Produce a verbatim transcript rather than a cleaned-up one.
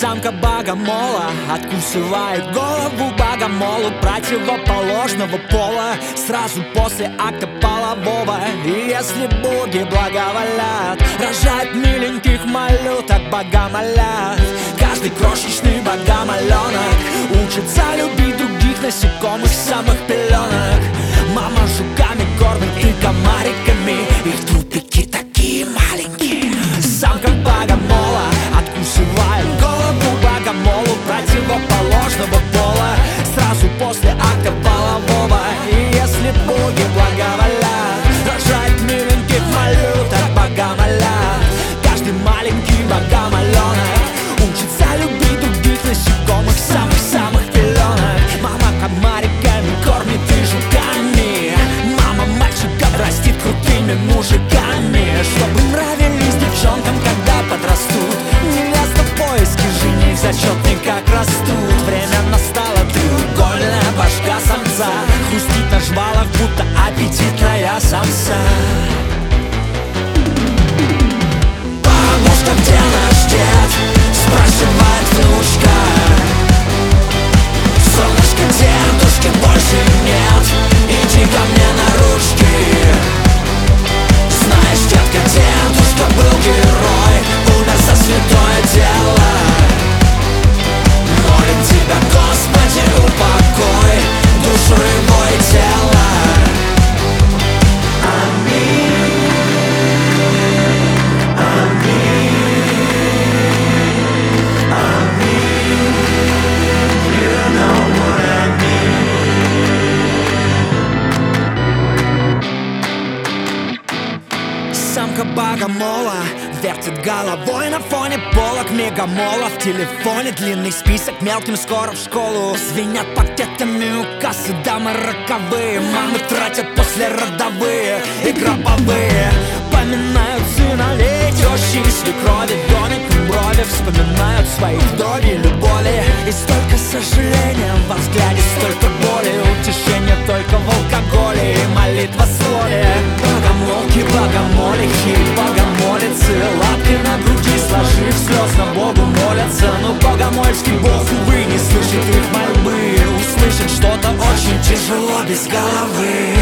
Самка богомола откусывает голову богомолу противоположного пола сразу после акта полового. И если боги благоволят, рожают миленьких малюток богомолят. Каждый крошечный богомоленок учится любить других насекомых с самых пеленок. Мама жуками кормит и комариками, их трупики такие маленькие. Самка богомола откусывает голову богомолу противоположного пола сразу после акта полового. И если боги благоволят, рожает миленьких малюток богомолят. Каждый маленький богомоленок учится любить других насекомых с самых-самых пеленок. Мама комариками кормит и жуками, мама мальчиков растит крутыми мужиками, чтобы нравились девчонкам, когда подрастут. Невеста в поиске жених, зачетный как растут. Время настало, треугольная башка самца хрустит на жвалах, будто аппетитная самса. Бабушка, где наш дед? Спрашивает внучка. Солнышко, дедушки больше нет, иди ко мне на ручки. Знаешь, детка, дедушка был герой, умер за святое дело. Молим тебя, Господи, упокой душу его и тело. Аминь, аминь, аминь. You know what I mean. Самка богомола вертит головой на фоне полок мегамола. В телефоне длинный список мелким, скоро в школу. Звенят пакетами у кассы дамы роковые. Мамы тратят послеродовые и гробовые. Поминают сыновей, тещи и свекрови, домиком брови вспоминают своих вдовий любови. И столько сожаления во взгляде, столько боли, утешения только в алкоголе и молитва в слове. Богомолки, богомолихи, богомолицы, лапки на груди сложив, слезно Богу молятся. Но богомольский Бог, увы, не слышит их мольбы. Услышать что-то очень тяжело без головы.